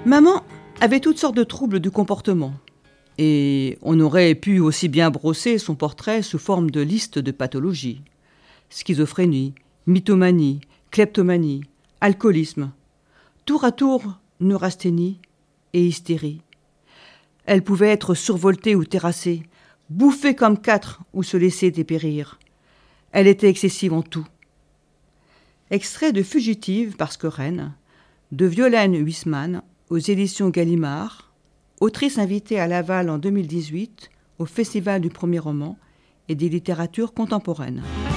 Maman avait toutes sortes de troubles du comportement. Et on aurait pu aussi bien brosser son portrait sous forme de liste de pathologies. Schizophrénie, mythomanie, kleptomanie, alcoolisme. Tour à tour, neurasthénie et hystérie. Elle pouvait être survoltée ou terrassée, bouffée comme 4 ou se laisser dépérir. Elle était excessive en tout. Extrait de Fugitive par Squeren, de Violaine Huisman, aux éditions Gallimard, autrice invitée à Laval en 2018 au Festival du premier roman et des littératures contemporaines.